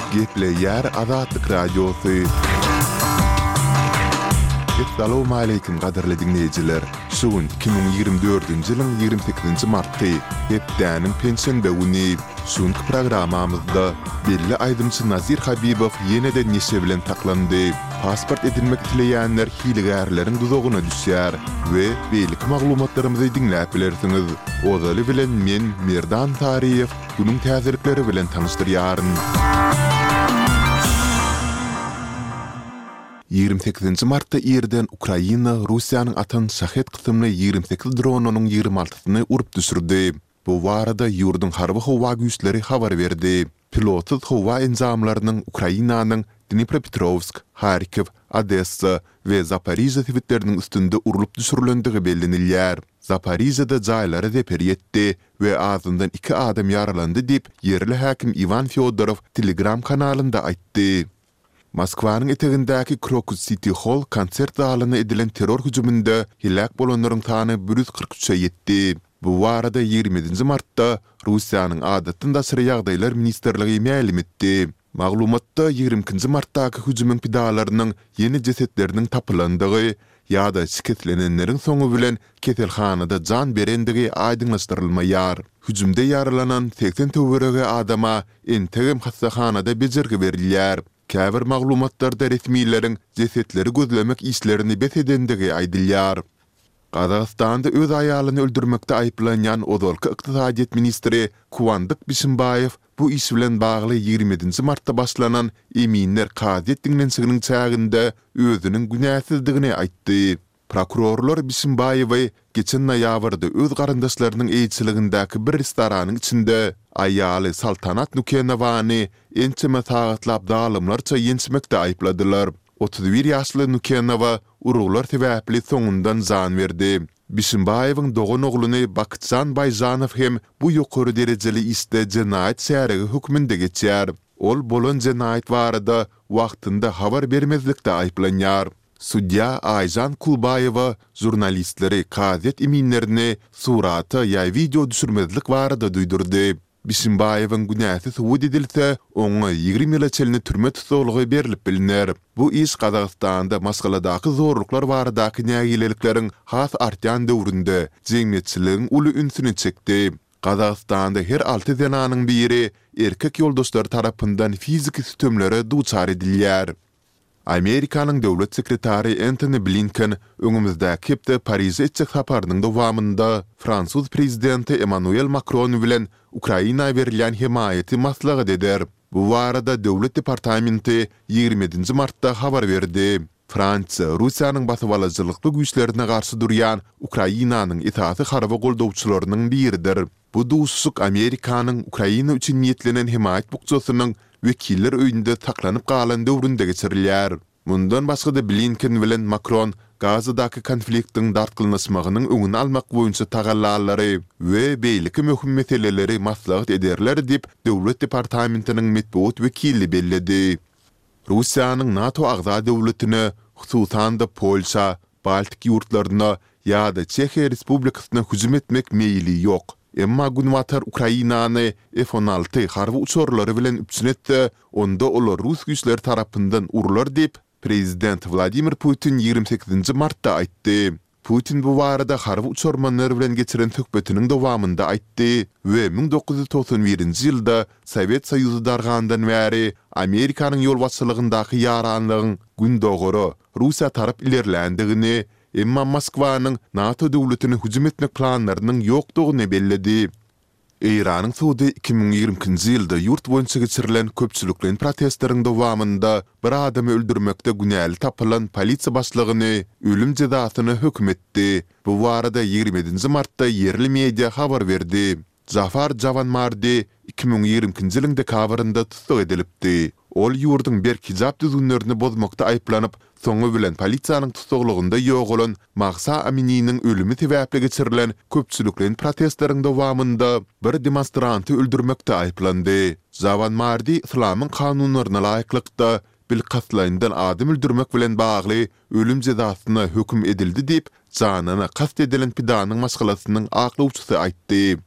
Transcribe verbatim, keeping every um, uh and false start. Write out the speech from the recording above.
Gepleyer Azatlyk Radiosu. Assalamu alaykum gaderli dinleyijiler. Şugun iki bin ýygrimi dördünji ýylyň ýygrimi sekizinji marty, hepdäniň pensiýonda uny. Şuňky programamyzda belli aýdymçy Nazir Habibow ýene-de neşe bilen taklandy. Pasport edinmek dileýänler hilegärleriň duzagyna düşýär we belli maglumatlarymyzy dinläp bilersiňiz. Ozaly bilen men Merdan Tariýew bunyň täzirlikleri bilen tanyşdyrýaryn. ýygrimi sekizinji martda ýerden Ukraina Russiýanyň atan şahet kysymly ýygrimi sekiz dronunyň ýygrimi altysyny urup düşürdi. Bu barada ýurdun harby howa güýçleri habar berdi. Pilotsuz howa enzamlarynyň Ukrainanyň Dnipropetrovsk, Harkiv, Odessa we Zaporizhia tewitleriniň üstünde urulyp düşürilendigi bellenilýär. Zaporizhiada jaýlary deper ýetdi we azyndan iki adam ýaralandy diýip ýerli häkim Ivan Fyodorov Telegram kanalynda aýtdy. Moskwanyň etegindäki Crocus City Hall konsert zalyna edilen terror hüjüminde hilak bolanlaryň sany bir yüz kırk üçe ýetdi. Bu barada ýygrimi martda Russiýanyň adatynda syry ýagdaýlar ministrligi ma'lum etdi. Maglumatda ýygrimi martdaky hüjümüň pidalarynyň ýeni jesetleriniň tapylandygy ýa-da şiketlenenleriň soňu bilen keselhanada jan berendigi aýdyňlaşdyrylmaýar. Hüjümde ýaralanan seksen töwerege adama entegem hastahanada bezirgi berilýär. Käbir maglumatlarda resmiýlerin jesetleri gözlemek işlerini besedendigi aýdylýar. Qazaqstanda öz aýalyny öldürmekde aýplanýan ozalky ykdysadyet ministri Kuwandyk Bişimbaýew bu iş bilen bagly ýygrimi martda başlanan eminler qazyet dinlensiginiň çäginde özüniň günäsizdigini aýtdy. Prokurorlar Bişimbaýewy geçen noýabrda öz garandaşlarynyň eýçiligindäki bir restoranyň içinde aýaly Saltanat Nukenowany ençeme sagatlaپ dalymlarça ýençmekde aýpladylar. otuz bir ýaşly Nukenowa uruglar sebäpli soňundan jan berdi. Bişimbaýewiň dogan ogluny Bakытjan Bayjanow hem bu ýokary derejeli iste jenaýat şäherigi hukmynda geçýär. Ol bolan jenaýat barada wagtynda habar bermezlikde aýplanýar. Sudya Ayjan Kulbayewa jurnalistleri qazyet eminlerini suraty ýa video düşürmezlik barada duýdurdy. Bişimbaýewiň günäsi suwud edilse, oňa ýygrimi ýyla çelini türme tutulgy berilip bilinär. Bu iş Qazaqstanda masgaladaky zorluklar baradaky nägilelikleriň has artýan döwründe jeňmetçiligiň uly ünsüni çekdi. Qazaqstanda her alty zananyň biri erkek ýoldaşlary tarapyndan fiziki sütemlere duçar edilýär. Amerikanyň döwlet sekretary Antony Blinken öňümüzdäki hepde Paris'e etjek saparynyň dowamynda Fransuz prezidenti Emmanuel Macron bilen Ukraina berilen himayeti maslahat eder. Bu barada döwlet departamenti ýygrimi martda habar berdi. Fransa, Russiýanyň basyp alyjylykly güýçlerine garşy durýan Ukrainanyň itaty harby goldawçylarynyň biridir. Bu duýsuzlyk Amerikanyň Ukraina üçin niýetlenen himayet bukçasynyň wekiller öýünde taklanyp galan döwründe geçirilýär. Mundan başga da Blinken bilen Macron Gazadaky konfliktiň dartgylanyşmagynyň öňüni almak boýunça tagallalary we beýleki möhüm meseleleri maslahat ederler diýip döwlet departamentiniň metbuat wekili belledi. Russiýanyň NATO agza döwletine, hususan da Polşa, Baltik ýurtlaryna ýa-da Çekiýa Respublikasyna hüjüm etmek meýili ýok. Emma günwatar Ukrainany F on alty harby uçurlary bilen üpsünetde, onda olar Rus güýçleri tarapyndan urular diýip Prezident Vladimir Putin ýygrimi sekizinji martda aýtdy. Putin bu barada harby uçurmanlary bilen geçiren söhbetiniň dowamynda aýtdy we bin dokuz yüz toksan birinji ýylda Sowet Soýuzy dargandan bäri Amerikanyň ýolbaşçylygyndaky ýaranlygyň gün dogary Russiýa tarap ilerlendigini, emma Moskwanyň NATO döwletine hüjüm etmek planlarynyň ýokdugyny belledi. Iranyň Suudi iki bin ýygrimi ýylda ýurt boýunça geçirilen köpçüliklen protestleriň dowamynda bir adamy öldürmekde günäli tapylan polisiýa başlygyny ölüm jazasyna hökm etdi. Bu barada ýygrimi martda ýerli media habar berdi. Zafar Javanmardi iki bin ýygrimi ýylyň dekabrynda tutsak edilipdi. Ol ýurdun berki hijab düzgünlerini bozmakda aýplanyp, soňu bilen polisiýanyň tutuklygynda ýok bolan Mahsa Amini'niň ölümi sebäpli geçirilen köpçüliklen protestleriň dowamynda bir demonstranty öldürmekde aýplandy. Javanmardi Islamyň kanunlaryna laýyklykda bil qatlaýyndan adam öldürmek bilen bagly ölüm jazasyna hökm edildi diýip janyna kast edilen pidanyň maşgalasynyň aklawçysy aýtdy.